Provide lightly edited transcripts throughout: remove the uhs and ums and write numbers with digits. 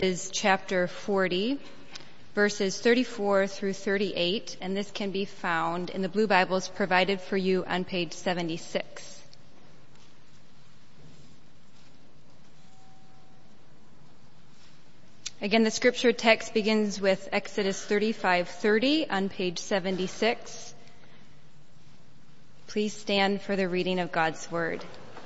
Is chapter 40, verses 34 through 38, and this can be found in the blue Bibles provided for you on page 76. Again, the scripture text begins with Exodus 35:30 on page 76. Please stand for the reading of God's word.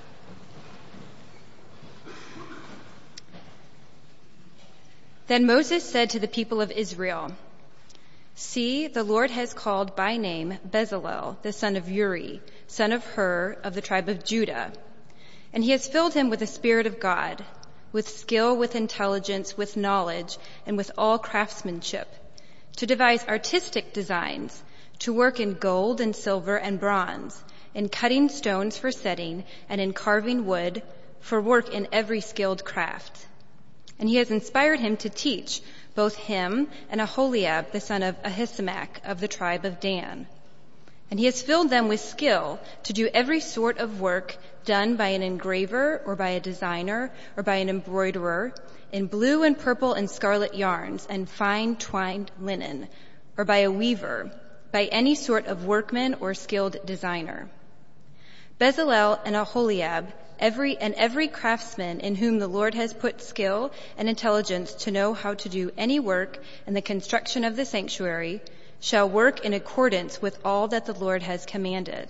Then Moses said to the people of Israel, "See, the Lord has called by name Bezalel, the son of Uri, son of Hur, of the tribe of Judah. And he has filled him with the Spirit of God, with skill, with intelligence, with knowledge, and with all craftsmanship, to devise artistic designs, to work in gold and silver and bronze, in cutting stones for setting, and in carving wood, for work in every skilled craft. And he has inspired him to teach both him and Aholiab, the son of Ahisamach, of the tribe of Dan. And he has filled them with skill to do every sort of work done by an engraver or by a designer or by an embroiderer in blue and purple and scarlet yarns and fine twined linen, or by a weaver, by any sort of workman or skilled designer. Bezalel and Aholiab, every craftsman in whom the Lord has put skill and intelligence to know how to do any work in the construction of the sanctuary, shall work in accordance with all that the Lord has commanded."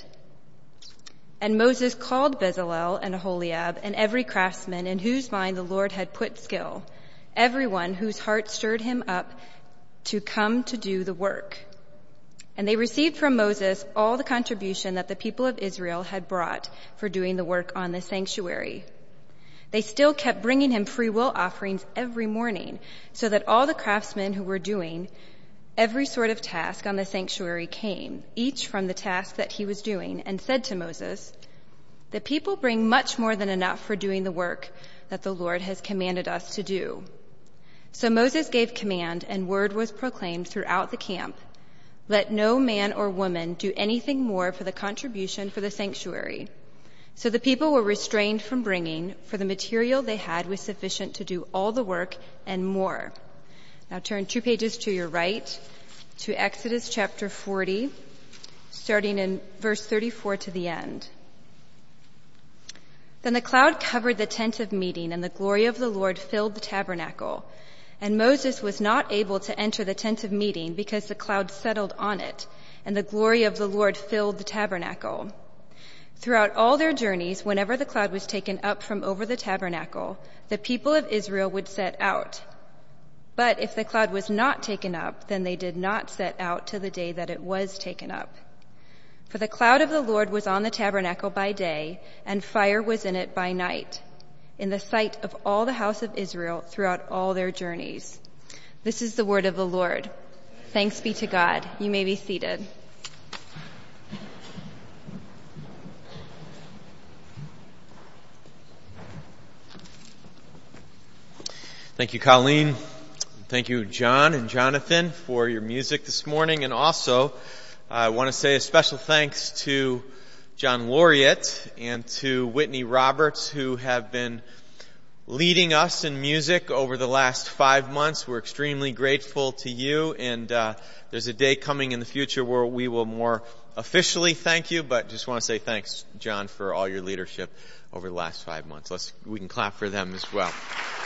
And Moses called Bezalel and Aholiab and every craftsman in whose mind the Lord had put skill, everyone whose heart stirred him up to come to do the work. And they received from Moses all the contribution that the people of Israel had brought for doing the work on the sanctuary. They still kept bringing him free will offerings every morning, so that all the craftsmen who were doing every sort of task on the sanctuary came, each from the task that he was doing, and said to Moses, "The people bring much more than enough for doing the work that the Lord has commanded us to do." So Moses gave command, and word was proclaimed throughout the camp, "Let no man or woman do anything more for the contribution for the sanctuary." So the people were restrained from bringing, for the material they had was sufficient to do all the work and more. Now turn 2 pages to your right to Exodus chapter 40, starting in verse 34 to the end. Then the cloud covered the tent of meeting, and the glory of the Lord filled the tabernacle. And Moses was not able to enter the tent of meeting because the cloud settled on it, and the glory of the Lord filled the tabernacle. Throughout all their journeys, whenever the cloud was taken up from over the tabernacle, the people of Israel would set out. But if the cloud was not taken up, then they did not set out till the day that it was taken up. For the cloud of the Lord was on the tabernacle by day, and fire was in it by night, in the sight of all the house of Israel throughout all their journeys. This is the word of the Lord. Thanks be to God. You may be seated. Thank you, Colleen. Thank you, John and Jonathan, for your music this morning. And also, I want to say a special thanks to John Laureate and to Whitney Roberts, who have been leading us in music over the last 5 months. We're extremely grateful to you, and there's a day coming in the future where we will more officially thank you, but just want to say thanks, John, for all your leadership over the last 5 months. We can clap for them as well.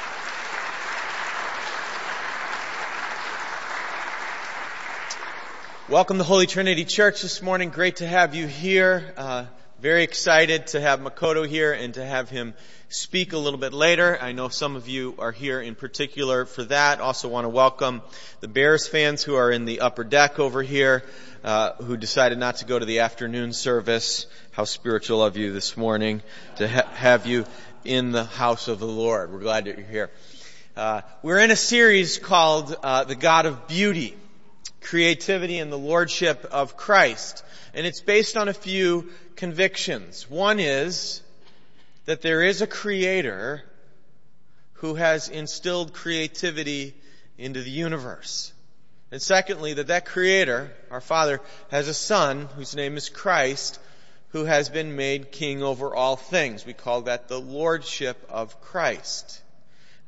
Welcome to Holy Trinity Church this morning. Great to have you here. Very excited to have Makoto here and to have him speak a little bit later. I know some of you are here in particular for that. Also want to welcome the Bears fans who are in the upper deck over here, who decided not to go to the afternoon service. How spiritual of you this morning to have you in the house of the Lord. We're glad that you're here. We're in a series called The God of Beauty, Creativity and the Lordship of Christ. And it's based on a few convictions. One is that there is a creator who has instilled creativity into the universe. And secondly, that creator, our Father, has a Son whose name is Christ, who has been made king over all things. We call that the Lordship of Christ.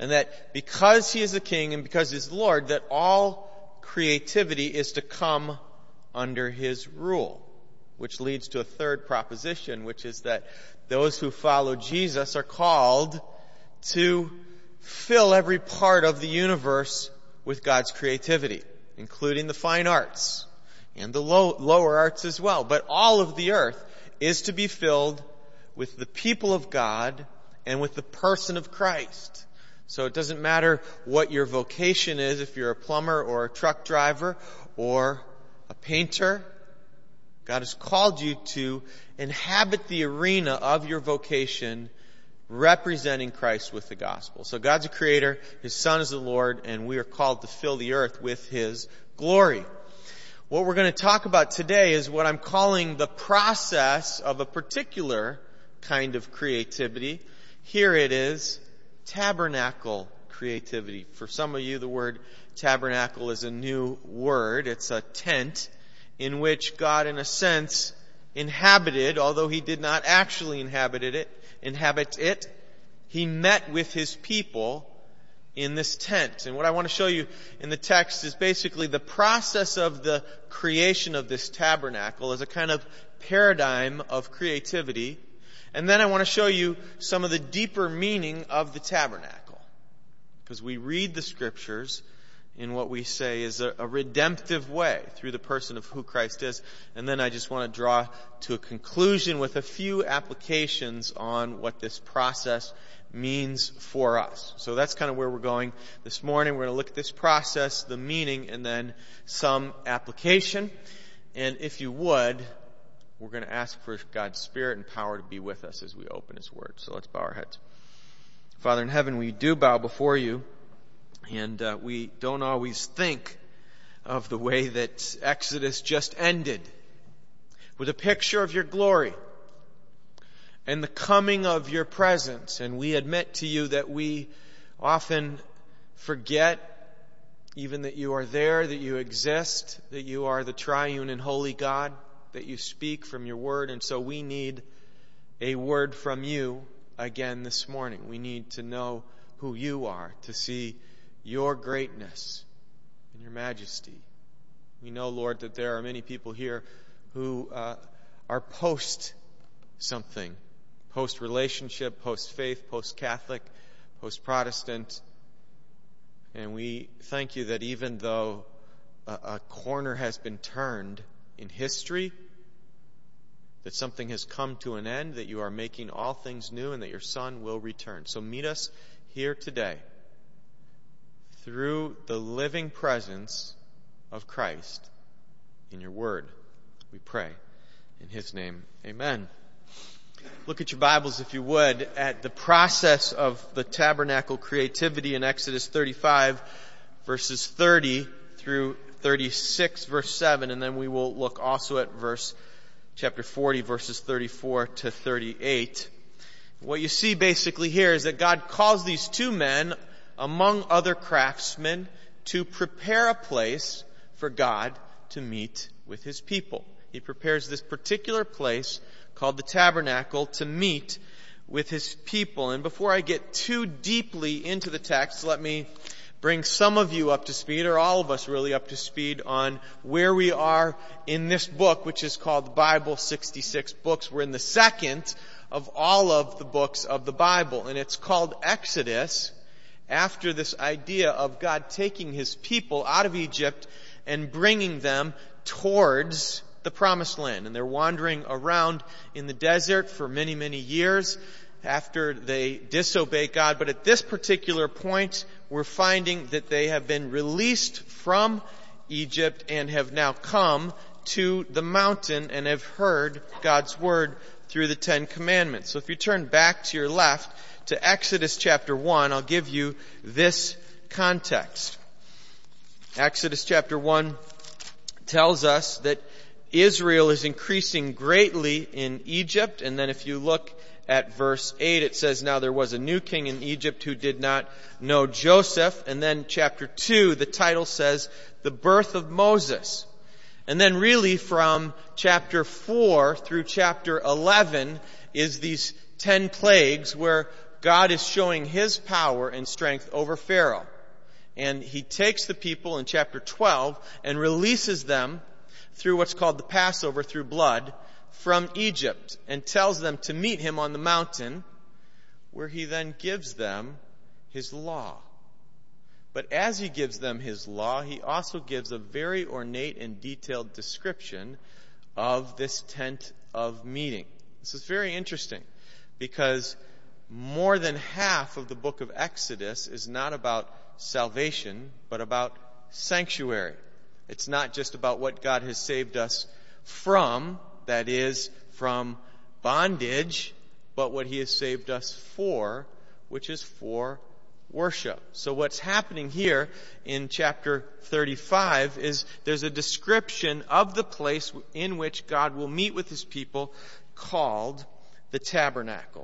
And that because he is the king and because he's Lord, that all creativity is to come under his rule. Which leads to a third proposition, which is that those who follow Jesus are called to fill every part of the universe with God's creativity, including the fine arts and the lower arts as well. But all of the earth is to be filled with the people of God and with the person of Christ. So it doesn't matter what your vocation is, if you're a plumber or a truck driver or a painter. God has called you to inhabit the arena of your vocation representing Christ with the gospel. So God's a creator, His Son is the Lord, and we are called to fill the earth with His glory. What we're going to talk about today is what I'm calling the process of a particular kind of creativity. Here it is, tabernacle creativity. For some of you, the word tabernacle is a new word. It's a tent in which God, in a sense, inhabited, although He did not actually inhabit it, He met with His people in this tent. And what I want to show you in the text is basically the process of the creation of this tabernacle as a kind of paradigm of creativity. And then I want to show you some of the deeper meaning of the tabernacle. Because we read the Scriptures in what we say is a redemptive way through the person of who Christ is. And then I just want to draw to a conclusion with a few applications on what this process means for us. So that's kind of where we're going this morning. We're going to look at this process, the meaning, and then some application. And if you would, we're going to ask for God's Spirit and power to be with us as we open His Word. So let's bow our heads. Father in heaven, we do bow before You. And we don't always think of the way that Exodus just ended with a picture of Your glory and the coming of Your presence. And we admit to You that we often forget even that You are there, that You exist, that You are the triune and holy God, that You speak from Your word. And so we need a word from You again this morning. We need to know who You are, to see Your greatness and Your majesty. We know, Lord, that there are many people here who are post-something, post-relationship, post-faith, post-Catholic, post-Protestant. And we thank You that even though a corner has been turned in history, that something has come to an end, that You are making all things new, and that Your Son will return. So meet us here today through the living presence of Christ in Your word. We pray in His name. Amen. Look at your Bibles, if you would, at the process of the tabernacle creativity in Exodus 35, verses 30 through 36, verse 7, and then we will look also at chapter 40, verses 34 to 38. What you see basically here is that God calls these two men, among other craftsmen, to prepare a place for God to meet with His people. He prepares this particular place called the tabernacle to meet with His people. And before I get too deeply into the text, let me bring some of you up to speed, or all of us really up to speed, on where we are in this book, which is called the Bible, 66 books. We're in the second of all of the books of the Bible, and it's called Exodus, after this idea of God taking His people out of Egypt and bringing them towards the Promised Land. And they're wandering around in the desert for many, many years after they disobey God. But at this particular point, we're finding that they have been released from Egypt and have now come to the mountain and have heard God's word through the Ten Commandments. So if you turn back to your left to Exodus chapter 1, I'll give you this context. Exodus chapter 1 tells us that Israel is increasing greatly in Egypt. And then if you look at verse 8, it says, "Now there was a new king in Egypt who did not know Joseph." And then chapter 2, the title says, "The birth of Moses." And then really from chapter 4 through chapter 11 is these 10 plagues where God is showing his power and strength over Pharaoh. And he takes the people in chapter 12 and releases them through what's called the Passover, through blood, from Egypt, and tells them to meet him on the mountain, where he then gives them his law. But as he gives them his law, he also gives a very ornate and detailed description of this tent of meeting. This is very interesting, because more than half of the book of Exodus is not about salvation, but about sanctuary. It's not just about what God has saved us from, that is, from bondage, but what he has saved us for, which is for worship. So what's happening here in chapter 35 is there's a description of the place in which God will meet with his people, called the tabernacle.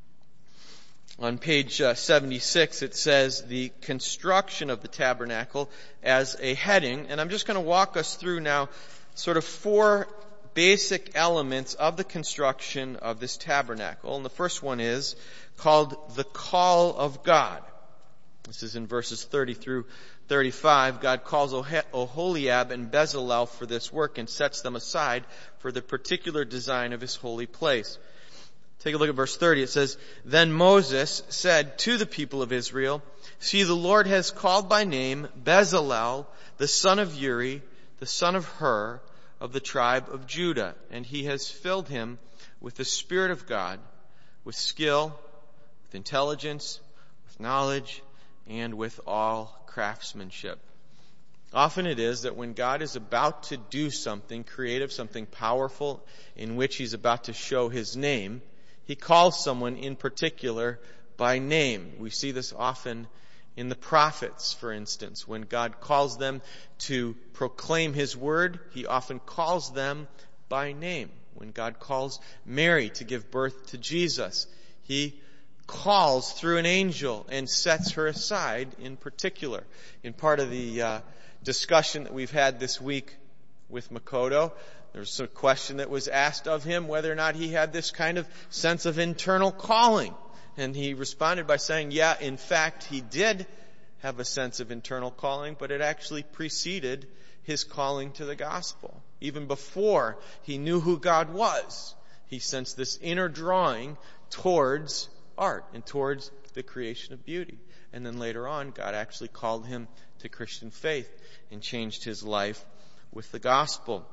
On page 76, it says the construction of the tabernacle as a heading. And I'm just going to walk us through now sort of 4 basic elements of the construction of this tabernacle. And the first one is called the call of God. This is in verses 30 through 35. God calls Oholiab and Bezalel for this work and sets them aside for the particular design of his holy place. Take a look at verse 30. It says, "Then Moses said to the people of Israel, 'See, the Lord has called by name Bezalel, the son of Uri, the son of Hur, of the tribe of Judah, and he has filled him with the Spirit of God, with skill, with intelligence, with knowledge, and with all craftsmanship.'" Often it is that when God is about to do something creative, something powerful, in which he's about to show his name, he calls someone in particular by name. We see this often in the prophets, for instance. When God calls them to proclaim his word, he often calls them by name. When God calls Mary to give birth to Jesus, he calls through an angel and sets her aside in particular. In part of the discussion that we've had this week with Makoto, there's a question that was asked of him whether or not he had this kind of sense of internal calling. And he responded by saying, yeah, in fact, he did have a sense of internal calling, but it actually preceded his calling to the gospel. Even before he knew who God was, he sensed this inner drawing towards art and towards the creation of beauty. And then later on, God actually called him to Christian faith and changed his life with the gospel.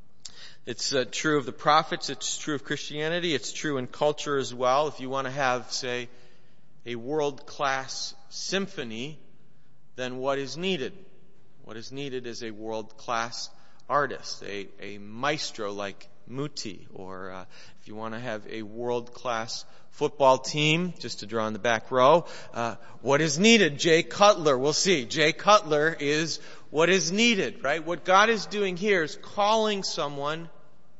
It's true of the prophets. It's true of Christianity. It's true in culture as well. If you want to have, say, a world-class symphony, then what is needed? What is needed is a world-class artist, a maestro like Muti. Or if you want to have a world-class football team, just to draw in the back row, what is needed? Jay Cutler. We'll see. Jay Cutler is what is needed, right? What God is doing here is calling someone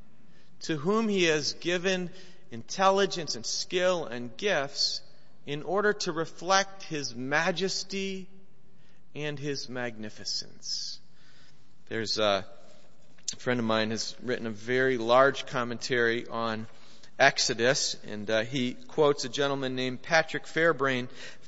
to whom he has given intelligence and skill and gifts in order to reflect his majesty and his magnificence. There's a friend of mine has written a very large commentary on Exodus, and he quotes a gentleman named Patrick Fairbairn,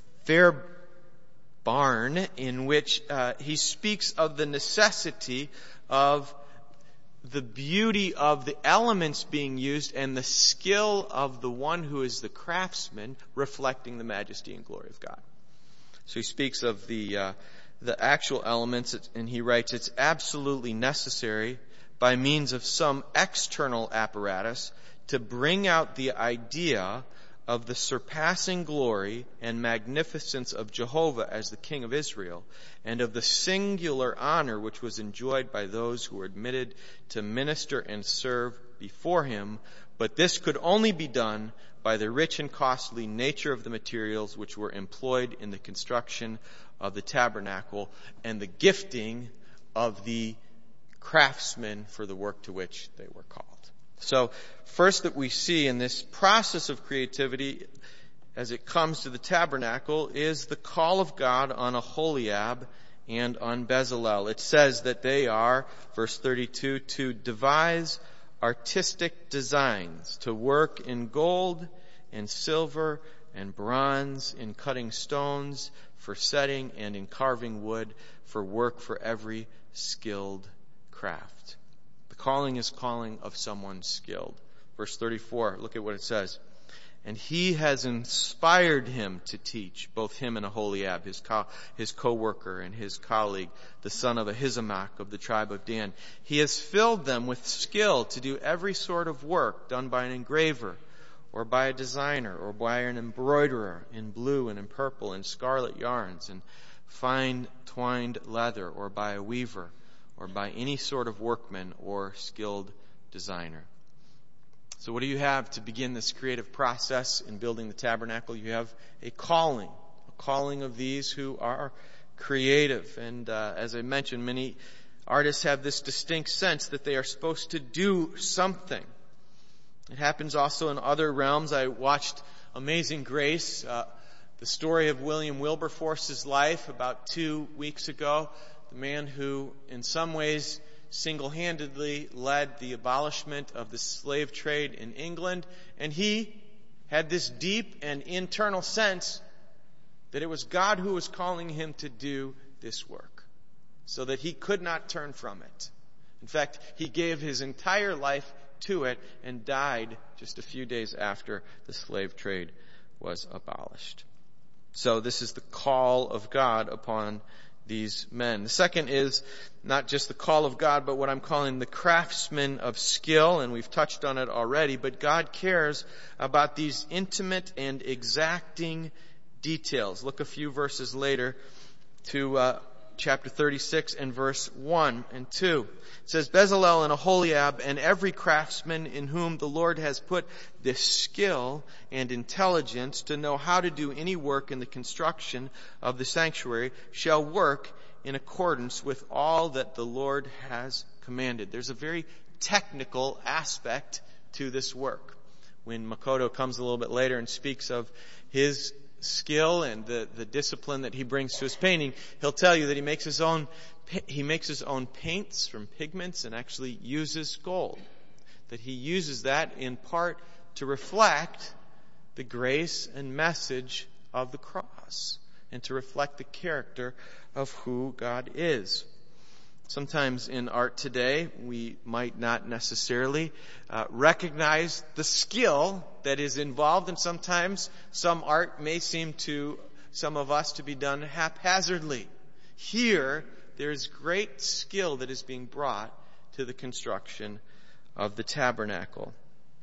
in which he speaks of the necessity of the beauty of the elements being used and the skill of the one who is the craftsman reflecting the majesty and glory of God. So he speaks of the actual elements, and he writes, "It's absolutely necessary by means of some external apparatus to bring out the idea of the surpassing glory and magnificence of Jehovah as the King of Israel, and of the singular honor which was enjoyed by those who were admitted to minister and serve before him. But this could only be done by the rich and costly nature of the materials which were employed in the construction of the tabernacle and the gifting of the craftsmen for the work to which they were called." So first that we see in this process of creativity as it comes to the tabernacle is the call of God on Oholiab and on Bezalel. It says that they are, verse 32, to devise artistic designs, to work in gold and silver and bronze, in cutting stones, for setting, and in carving wood, for work for every skilled craft. The calling is calling of someone skilled. Verse 34, look at what it says. And he has inspired him to teach, both him and Aholiab, his co-worker and his colleague, the son of Ahisamach of the tribe of Dan. He has filled them with skill to do every sort of work done by an engraver, or by a designer, or by an embroiderer in blue and in purple and scarlet yarns and fine twined leather, or by a weaver, or by any sort of workman or skilled designer. So what do you have to begin this creative process in building the tabernacle? You have a calling of these who are creative. And as I mentioned, many artists have this distinct sense that they are supposed to do something. It happens also in other realms. I watched Amazing Grace, the story of William Wilberforce's life about 2 weeks ago. The man who, in some ways, single-handedly led the abolishment of the slave trade in England. And he had this deep and internal sense that it was God who was calling him to do this work, so that he could not turn from it. In fact, he gave his entire life to it and died just a few days after the slave trade was abolished. So this is the call of God upon these men. The second is not just the call of God, but what I'm calling the craftsmen of skill, and we've touched on it already, but God cares about these intimate and exacting details. Look a few verses later to chapter 36 and verse 1 and 2. It says, Bezalel and Aholiab and every craftsman in whom the Lord has put this skill and intelligence to know how to do any work in the construction of the sanctuary shall work in accordance with all that the Lord has commanded. There's a very technical aspect to this work. When Makoto comes a little bit later and speaks of his skill and the discipline that he brings to his painting, he'll tell you that he makes his own paints from pigments and actually uses gold. That he uses that in part to reflect the grace and message of the cross and to reflect the character of who God is. Sometimes in art today, we might not necessarily recognize the skill that is involved, and sometimes some art may seem to some of us to be done haphazardly. Here, there is great skill that is being brought to the construction of the tabernacle.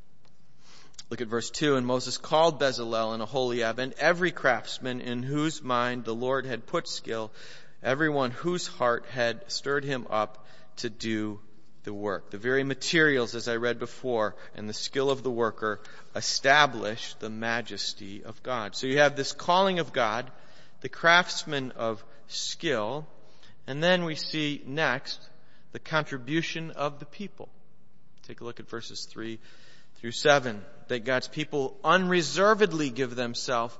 Look at verse 2. And Moses called Bezalel and Aholiab and every craftsman in whose mind the Lord had put skill, everyone whose heart had stirred him up to do the work. The very materials, as I read before, and the skill of the worker establish the majesty of God. So you have this calling of God, the craftsman of skill, and then we see next the contribution of the people. Take a look at verses 3 through 7. That God's people unreservedly give themselves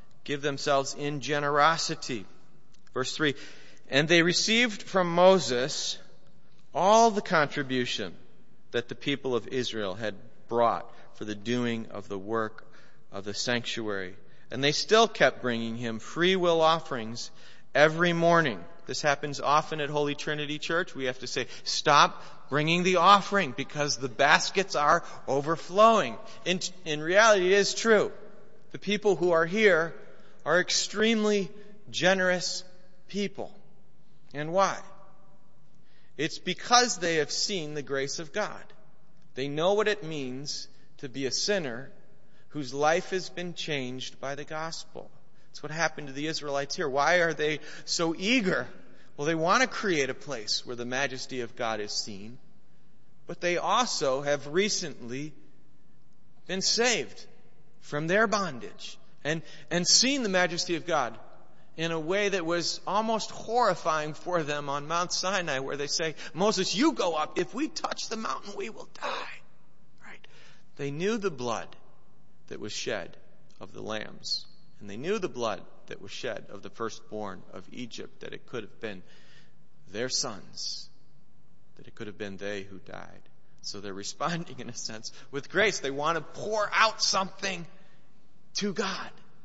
in generosity. Verse 3, and they received from Moses all the contribution that the people of Israel had brought for the doing of the work of the sanctuary. And they still kept bringing him free will offerings every morning. This happens often at Holy Trinity Church. We have to say, stop bringing the offering because the baskets are overflowing. In reality, it is true. The people who are here are extremely generous people. And why? It's because they have seen the grace of God. They know what it means to be a sinner whose life has been changed by the gospel. That's what happened to the Israelites here. Why are they so eager? Well, they want to create a place where the majesty of God is seen, but they also have recently been saved from their bondage and seen the majesty of God in a way that was almost horrifying for them on Mount Sinai, where they say, Moses, you go up. If we touch the mountain, we will die. Right? They knew the blood that was shed of the lambs. And they knew the blood that was shed of the firstborn of Egypt, that it could have been their sons, that it could have been they who died. So they're responding, in a sense, with grace. They want to pour out something to God.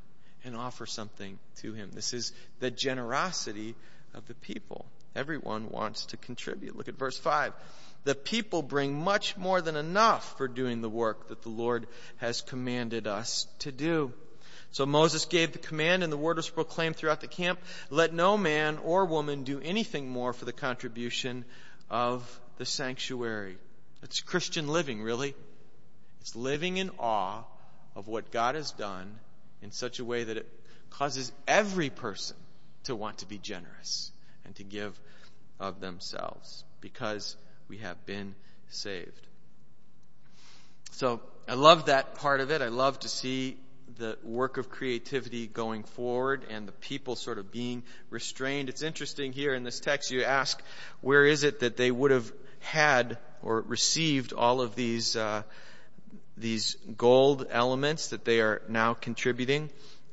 and offer something to him. This is the generosity of the people. Everyone wants to contribute. Look at verse 5. The people bring much more than enough for doing the work that the Lord has commanded us to do. So Moses gave the command, and the word was proclaimed throughout the camp, let no man or woman do anything more for the contribution of the sanctuary. It's Christian living, really. It's living in awe of what God has done in such a way that it causes every person to want to be generous and to give of themselves because we have been saved. So I love that part of it. I love to see the work of creativity going forward and the people sort of being restrained. It's interesting here in this text, you ask, where is it that they would have had or received all of these gold elements that they are now contributing?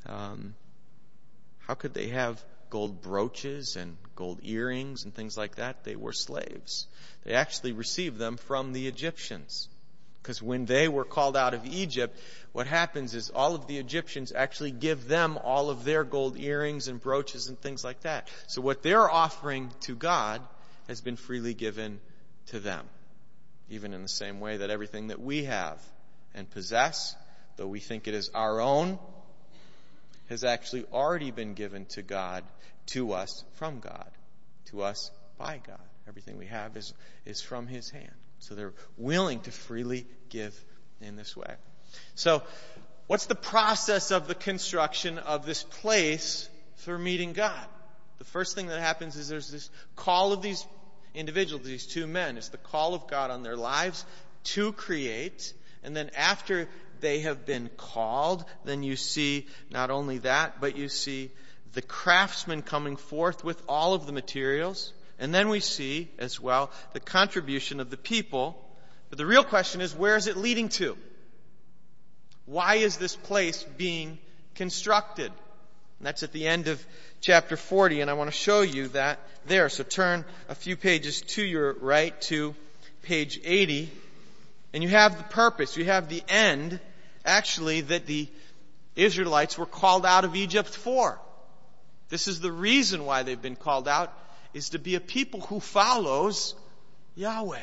How could they have gold brooches and gold earrings and things like that? They were slaves. They actually received them from the Egyptians. Because when they were called out of Egypt, what happens is all of the Egyptians actually give them all of their gold earrings and brooches and things like that. So what they're offering to God has been freely given to them. Even in the same way that everything that we have and possess, though we think it is our own, has actually already been given to God, to us, from God, to us by God. Everything we have is from His hand. So they're willing to freely give in this way. So what's the process of the construction of this place for meeting God? The first thing that happens is there's this call of these individuals, these two men. It's the call of God on their lives to create. And then after they have been called, then you see not only that, but you see the craftsmen coming forth with all of the materials. And then we see, as well, the contribution of the people. But the real question is, where is it leading to? Why is this place being constructed? And that's at the end of chapter 40, and I want to show you that there. So turn a few pages to your right to page 80, and you have the purpose, you have the end, actually, that the Israelites were called out of Egypt for. This is the reason why they've been called out, is to be a people who follows Yahweh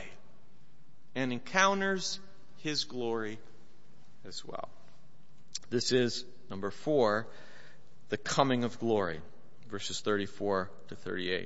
and encounters His glory as well. This is, number 4, the coming of glory, verses 34 to 38.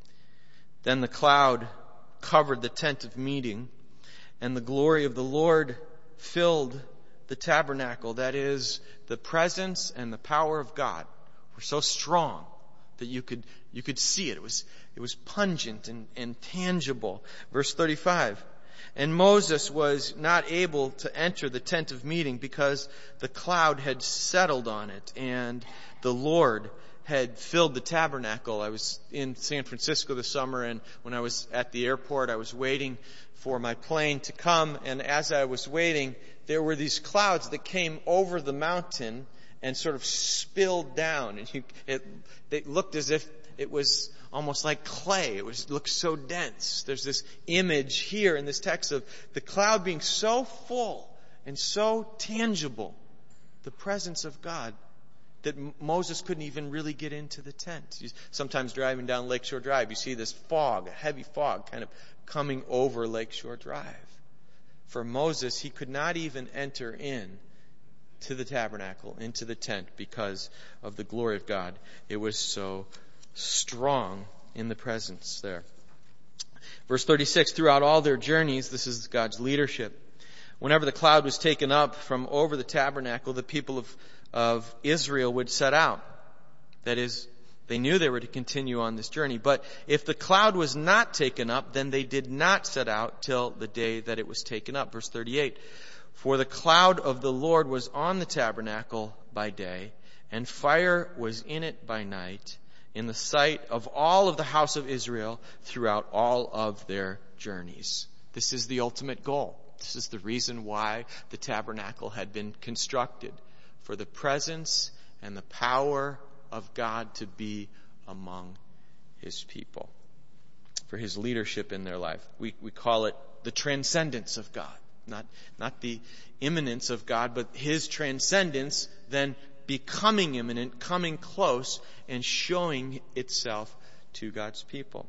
Then the cloud covered the tent of meeting, and the glory of the Lord filled the tabernacle. That is, the presence and the power of God were so strong that you could see it. It was pungent and tangible. Verse 35. And Moses was not able to enter the tent of meeting because the cloud had settled on it, and the Lord had filled the tabernacle. I was in San Francisco this summer, and when I was at the airport, I was waiting for my plane to come, and as I was waiting, there were these clouds that came over the mountain and sort of spilled down, and it looked as if it was almost like clay. It looked so dense. There's this image here in this text of the cloud being so full and so tangible, the presence of God, that Moses couldn't even really get into the tent. Sometimes driving down Lakeshore Drive, you see this fog, a heavy fog kind of coming over Lakeshore Drive. For Moses, he could not even enter in to the tabernacle, into the tent, because of the glory of God. It was so strong in the presence there. Verse 36, throughout all their journeys, this is God's leadership. Whenever the cloud was taken up from over the tabernacle, the people of Israel would set out. That is, they knew they were to continue on this journey. But if the cloud was not taken up, then they did not set out till the day that it was taken up. Verse 38, for the cloud of the Lord was on the tabernacle by day, and fire was in it by night, in the sight of all of the house of Israel throughout all of their journeys. This is the ultimate goal. This is the reason why the tabernacle had been constructed, for the presence and the power of God to be among His people, for His leadership in their life. We call it the transcendence of God, not the immanence of God, but His transcendence then becoming imminent, coming close, and showing itself to God's people.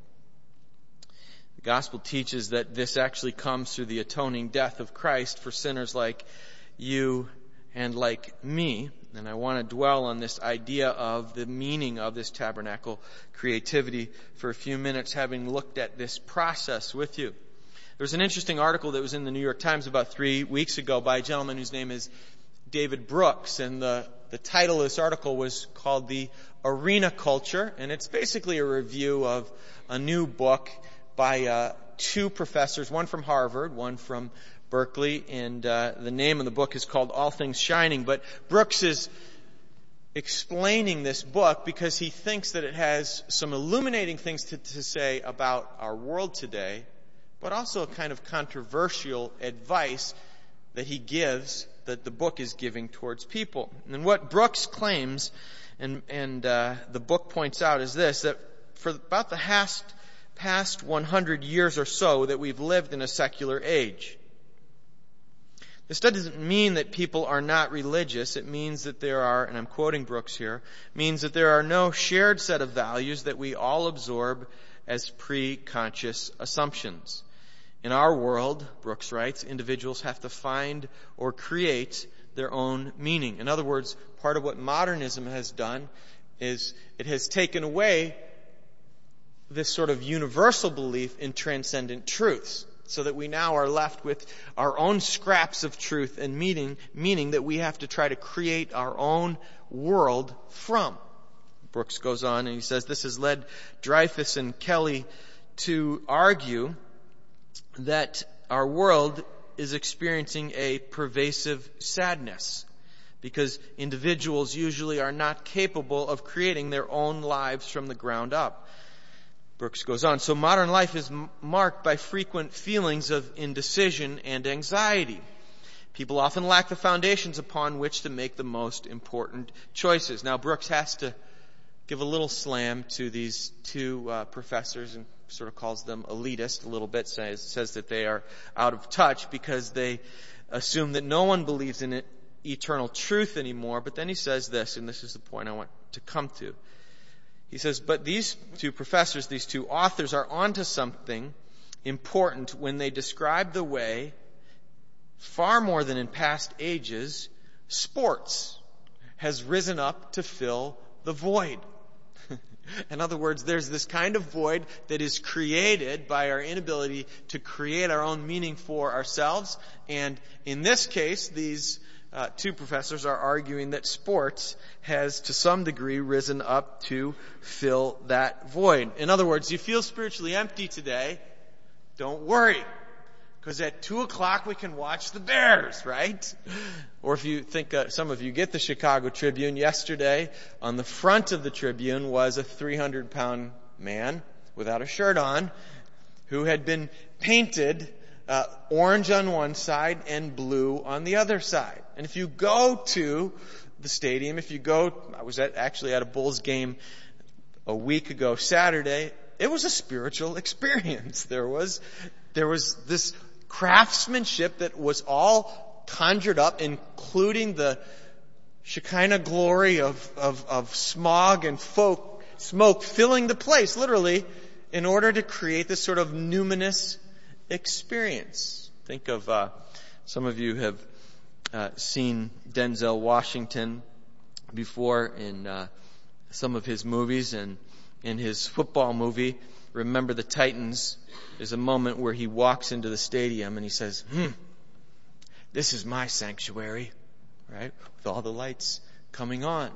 The gospel teaches that this actually comes through the atoning death of Christ for sinners like you and like me. And I want to dwell on this idea of the meaning of this tabernacle creativity for a few minutes, having looked at this process with you. There's an interesting article that was in the New York Times about 3 weeks ago by a gentleman whose name is David Brooks, and the title of this article was called The Arena Culture, and it's basically a review of a new book by two professors, one from Harvard, one from Berkeley, and the name of the book is called All Things Shining. But Brooks is explaining this book because he thinks that it has some illuminating things to say about our world today, but also a kind of controversial advice that he gives, that the book is giving towards people. And what Brooks claims, and the book points out, is this, that for about the past 100 years or so that we've lived in a secular age. This doesn't mean that people are not religious. It means that there are, and I'm quoting Brooks here, means that there are no shared set of values that we all absorb as pre-conscious assumptions. In our world, Brooks writes, individuals have to find or create their own meaning. In other words, part of what modernism has done is it has taken away this sort of universal belief in transcendent truths, so that we now are left with our own scraps of truth and meaning that we have to try to create our own world from. Brooks goes on and he says this has led Dreyfus and Kelly to argue that our world is experiencing a pervasive sadness because individuals usually are not capable of creating their own lives from the ground up. Brooks goes on, so modern life is marked by frequent feelings of indecision and anxiety. People often lack the foundations upon which to make the most important choices. Now, Brooks has to give a little slam to these two professors and sort of calls them elitist a little bit, says that they are out of touch because they assume that no one believes in eternal truth anymore. But then he says this, and this is the point I want to come to. He says, but these two professors, these two authors are onto something important when they describe the way, far more than in past ages, sports has risen up to fill the void. In other words, there's this kind of void that is created by our inability to create our own meaning for ourselves. And in this case, these two professors are arguing that sports has, to some degree, risen up to fill that void. In other words, you feel spiritually empty today, don't worry, because at 2 o'clock we can watch the Bears, right? Or if you think, some of you get the Chicago Tribune, yesterday on the front of the Tribune was a 300-pound man without a shirt on who had been painted orange on one side and blue on the other side. And if you go to the stadium, I was actually at a Bulls game a week ago Saturday, it was a spiritual experience. There was this craftsmanship that was all conjured up, including the Shekinah glory of smog and smoke filling the place, literally, in order to create this sort of numinous experience. Think of, some of you have seen Denzel Washington before in some of his movies, and in his football movie, Remember the Titans, there's a moment where he walks into the stadium and he says, this is my sanctuary, right? With all the lights coming on.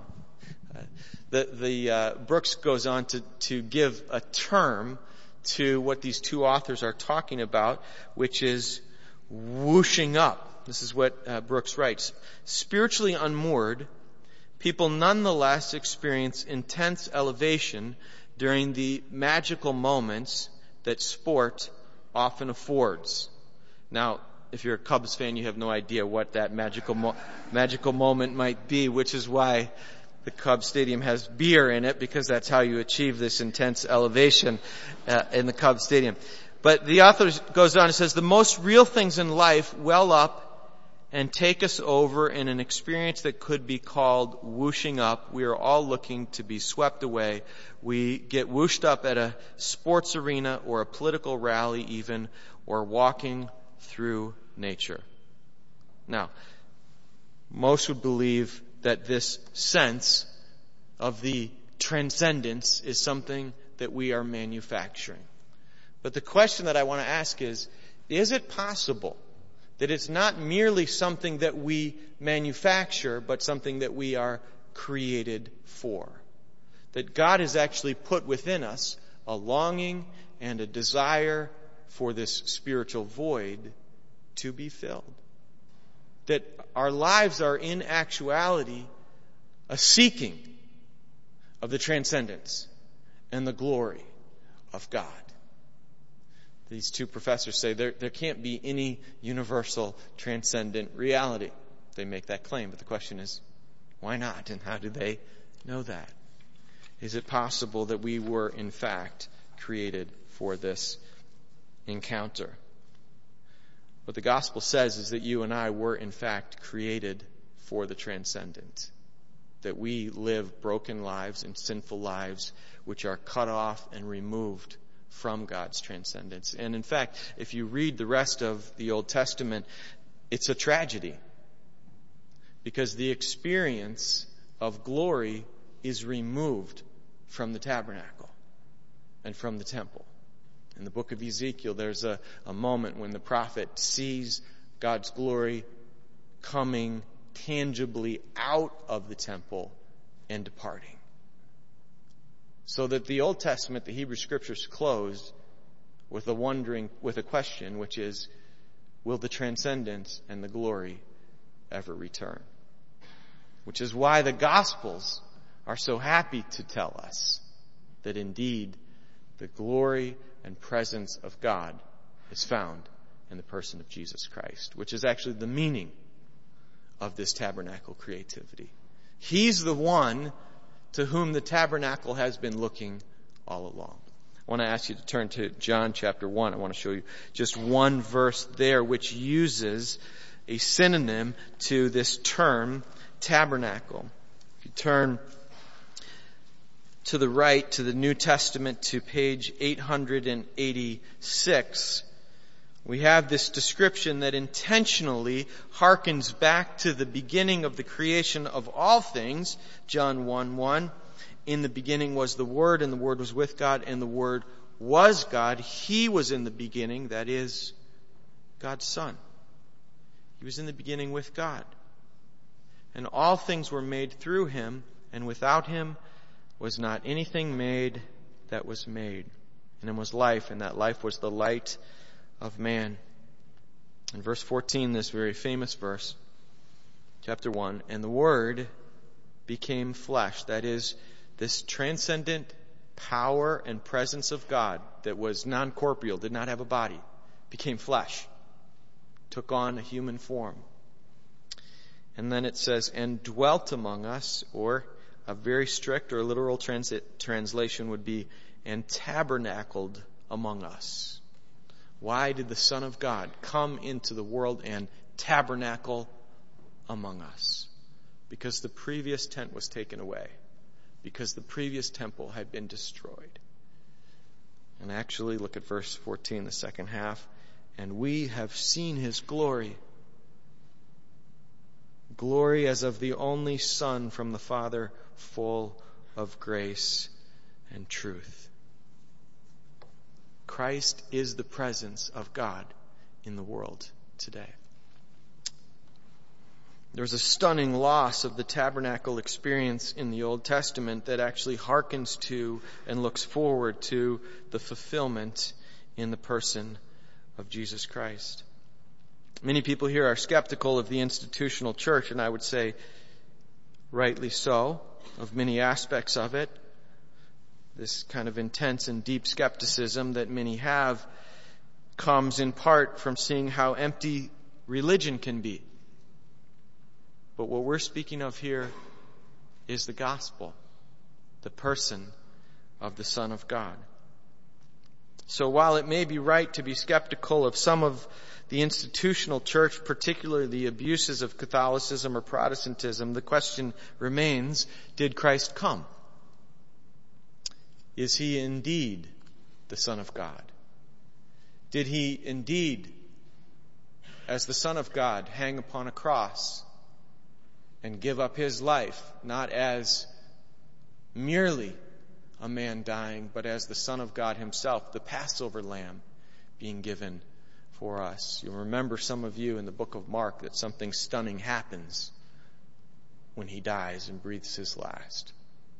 Brooks goes on to give a term to what these two authors are talking about, which is whooshing up. This is what Brooks writes. Spiritually unmoored, people nonetheless experience intense elevation during the magical moments that sport often affords. Now, if you're a Cubs fan, you have no idea what that magical moment might be, which is why the Cubs Stadium has beer in it, because that's how you achieve this intense elevation in the Cubs Stadium. But the author goes on and says, the most real things in life well up and take us over in an experience that could be called whooshing up. We are all looking to be swept away. We get whooshed up at a sports arena or a political rally even, or walking through nature. Now, most would believe that this sense of the transcendence is something that we are manufacturing. But the question that I want to ask is it possible that it's not merely something that we manufacture, but something that we are created for? That God has actually put within us a longing and a desire for this spiritual void to be filled. That our lives are in actuality a seeking of the transcendence and the glory of God. These two professors say there can't be any universal transcendent reality. They make that claim, but the question is, why not? And how do they know that? Is it possible that we were in fact created for this encounter? What the gospel says is that you and I were in fact created for the transcendent. That we live broken lives and sinful lives which are cut off and removed from God's transcendence. And in fact, if you read the rest of the Old Testament, it's a tragedy. Because the experience of glory is removed from the tabernacle and from the temple. In the book of Ezekiel, there's a moment when the prophet sees God's glory coming tangibly out of the temple and departing. So that the Old Testament, the Hebrew Scriptures, closed with a question, which is, will the transcendence and the glory ever return? Which is why the Gospels are so happy to tell us that indeed the glory and presence of God is found in the person of Jesus Christ, which is actually the meaning of this tabernacle creativity. He's the one to whom the tabernacle has been looking all along. I want to ask you to turn to John chapter 1. I want to show you just one verse there which uses a synonym to this term, tabernacle. If you turn to the right to the New Testament to page 886, we have this description that intentionally harkens back to the beginning of the creation of all things. John 1:1. In the beginning was the Word, and the Word was with God, and the Word was God. He was in the beginning, that is, God's Son. He was in the beginning with God. And all things were made through Him, and without Him was not anything made that was made. In Him was life, and that life was the light of man. In verse 14, this very famous verse, chapter 1, and the Word became flesh. That is, this transcendent power and presence of God that was non-corporeal, did not have a body, became flesh, took on a human form. And then it says, and dwelt among us, or a very strict or literal translation would be, and tabernacled among us. Why did the Son of God come into the world and tabernacle among us? Because the previous tent was taken away. Because the previous temple had been destroyed. And actually, look at verse 14, the second half. And we have seen His glory. Glory as of the only Son from the Father, full of grace and truth. Christ is the presence of God in the world today. There's a stunning loss of the tabernacle experience in the Old Testament that actually hearkens to and looks forward to the fulfillment in the person of Jesus Christ. Many people here are skeptical of the institutional church, and I would say rightly so, of many aspects of it. This kind of intense and deep skepticism that many have comes in part from seeing how empty religion can be. But what we're speaking of here is the gospel, the person of the Son of God. So while it may be right to be skeptical of some of the institutional church, particularly the abuses of Catholicism or Protestantism, the question remains, did Christ come? Is he indeed the Son of God? Did he indeed, as the Son of God, hang upon a cross and give up his life, not as merely a man dying, but as the Son of God himself, the Passover lamb being given for us? You'll remember, some of you, in the book of Mark, that something stunning happens when he dies and breathes his last.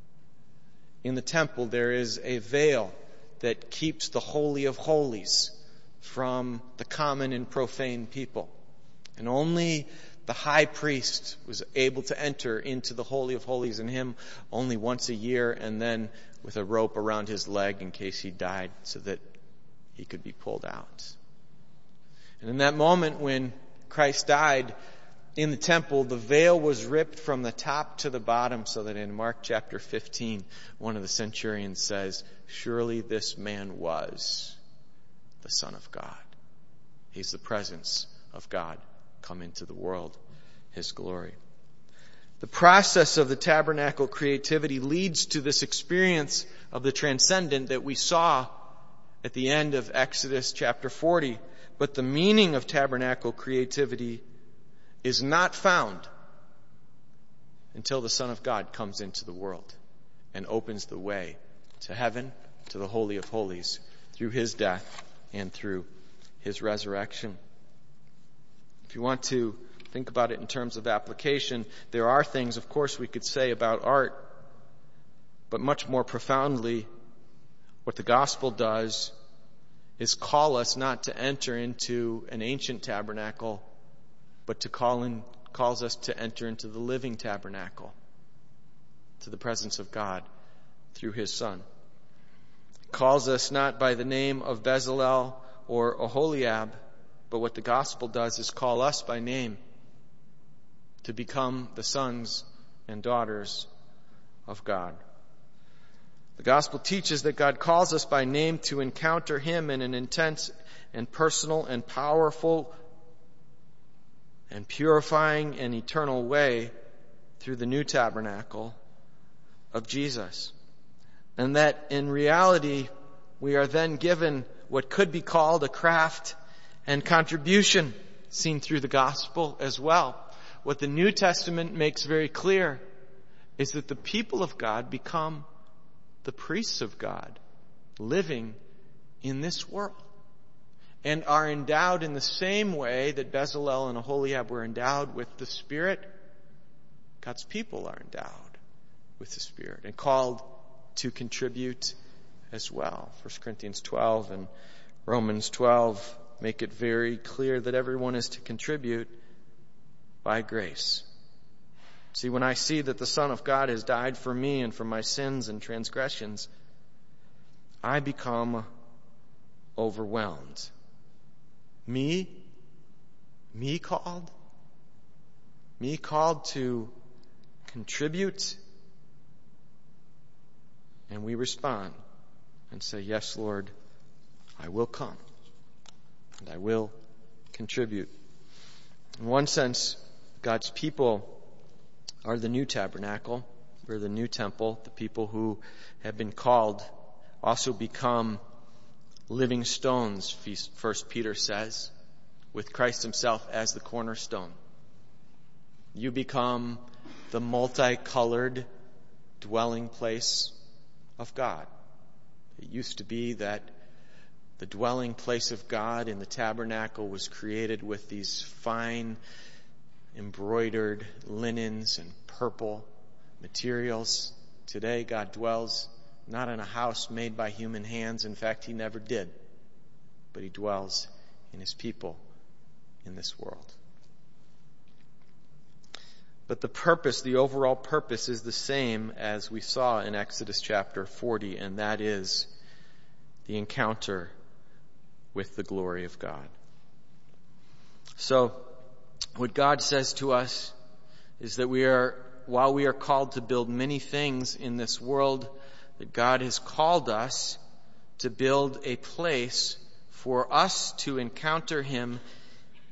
In the temple, there is a veil that keeps the Holy of Holies from the common and profane people. And only the high priest was able to enter into the Holy of Holies, and him only once a year, and then with a rope around his leg in case he died, so that he could be pulled out. And in that moment when Christ died in the temple, the veil was ripped from the top to the bottom, so that in Mark chapter 15, one of the centurions says, "Surely this man was the Son of God." He's the presence of God come into the world, his glory. The process of the tabernacle creativity leads to this experience of the transcendent that we saw at the end of Exodus chapter 40. But the meaning of tabernacle creativity is not found until the Son of God comes into the world and opens the way to heaven, to the Holy of Holies, through his death and through his resurrection. If you want to think about it in terms of application, there are things, of course, we could say about art, but much more profoundly, what the gospel does is call us not to enter into an ancient tabernacle, but calls us to enter into the living tabernacle, to the presence of God through his Son. It calls us not by the name of Bezalel or Oholiab, but what the gospel does is call us by name to become the sons and daughters of God. The gospel teaches that God calls us by name to encounter him in an intense and personal and powerful and purifying and eternal way through the new tabernacle of Jesus. And that in reality, we are then given what could be called a craft and contribution seen through the gospel as well. What the New Testament makes very clear is that the people of God become the priests of God, living in this world, and are endowed in the same way that Bezalel and Oholiab were endowed with the Spirit. God's people are endowed with the Spirit and called to contribute as well. 1 Corinthians 12 and Romans 12 make it very clear that everyone is to contribute by grace. See, when I see that the Son of God has died for me and for my sins and transgressions, I become overwhelmed. Me called to contribute, and we respond and say, "Yes, Lord, I will come, and I will contribute." In one sense, God's people are the new tabernacle. We're the new temple. The people who have been called also become living stones, 1 Peter says, with Christ himself as the cornerstone. You become the multicolored dwelling place of God. It used to be that the dwelling place of God in the tabernacle was created with these fine embroidered linens and purple materials. Today, God dwells not in a house made by human hands. In fact, he never did. But he dwells in his people in this world. But the purpose, the overall purpose, is the same as we saw in Exodus chapter 40, and that is the encounter with the glory of God. So, what God says to us is that while we are called to build many things in this world, that God has called us to build a place for us to encounter him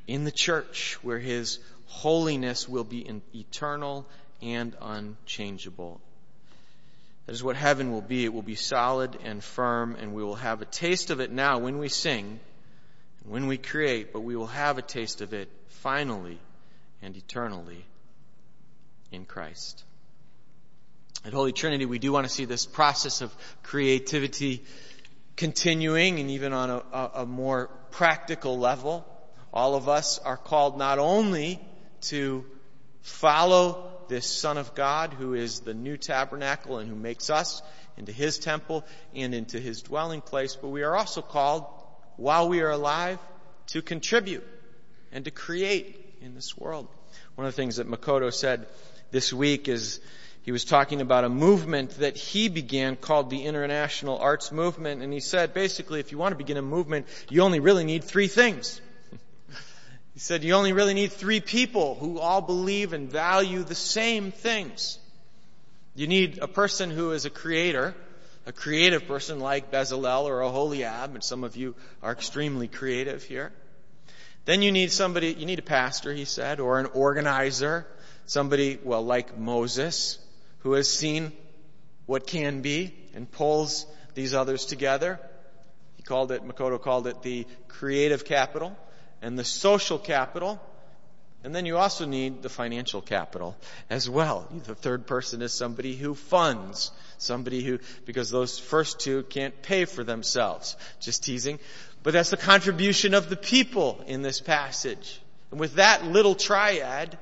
in the church where His holiness will be eternal and unchangeable. That is what heaven will be. It will be solid and firm, and we will have a taste of it now when we sing, when we create, but we will have a taste of it finally and eternally in Christ. At Holy Trinity, we do want to see this process of creativity continuing, and even on a more practical level. All of us are called not only to follow this Son of God who is the new tabernacle and who makes us into His temple and into His dwelling place, but we are also called, while we are alive, to contribute and to create in this world. One of the things that Makoto said this week is he was talking about a movement that he began called the International Arts Movement, and he said basically if you want to begin a movement, you only really need 3 things. He said you only really need 3 people who all believe and value the same things. You need a person who is a creator, a creative person like Bezalel or Oholiab, and some of you are extremely creative here. Then you need a pastor, he said, or an organizer, somebody, well, like Moses, who has seen what can be and pulls these others together. Makoto called it the creative capital and the social capital. And then you also need the financial capital as well. The third person is somebody who funds, because those first 2 can't pay for themselves. Just teasing. But that's the contribution of the people in this passage. And with that little triad,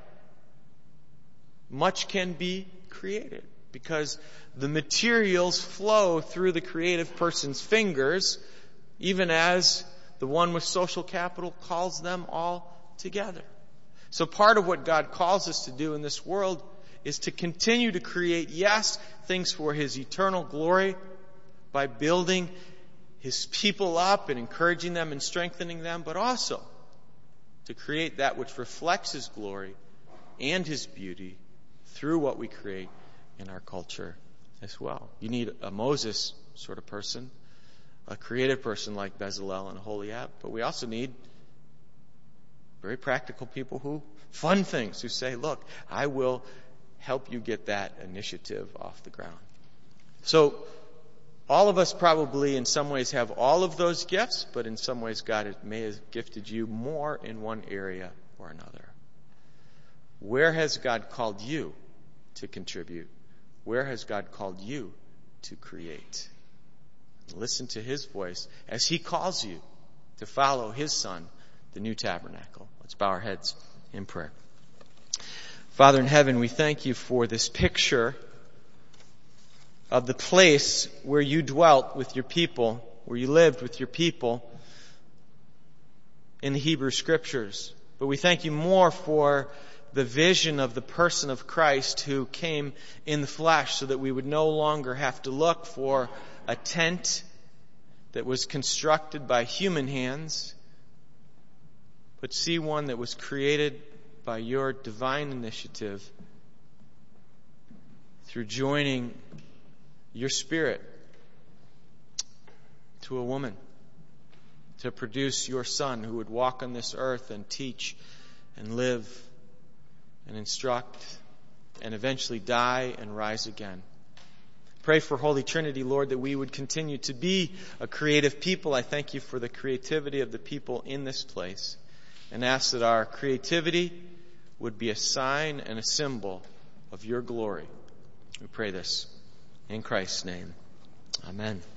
much can be created, because the materials flow through the creative person's fingers, even as the one with social capital calls them all together. So part of what God calls us to do in this world is to continue to create, yes, things for His eternal glory by building His people up and encouraging them and strengthening them, but also to create that which reflects His glory and His beauty through what we create in our culture as well. You need a Moses sort of person, a creative person like Bezalel and Oholiab, but we also need very practical people who fund things, who say, look, I will help you get that initiative off the ground. So all of us probably in some ways have all of those gifts, but in some ways God may have gifted you more in one area or another. Where has God called you to contribute? Where has God called you to create? Listen to His voice as He calls you to follow His Son, the new tabernacle. Let's bow our heads in prayer. Father in heaven, we thank You for this picture of the place where You dwelt with Your people, where You lived with Your people in the Hebrew Scriptures. But we thank You more for the vision of the person of Christ who came in the flesh, so that we would no longer have to look for a tent that was constructed by human hands, but see one that was created by Your divine initiative through joining Your Spirit to a woman to produce Your Son who would walk on this earth and teach and live and instruct and eventually die and rise again. Pray for Holy Trinity, Lord, that we would continue to be a creative people. I thank You for the creativity of the people in this place, and ask that our creativity would be a sign and a symbol of Your glory. We pray this in Christ's name. Amen.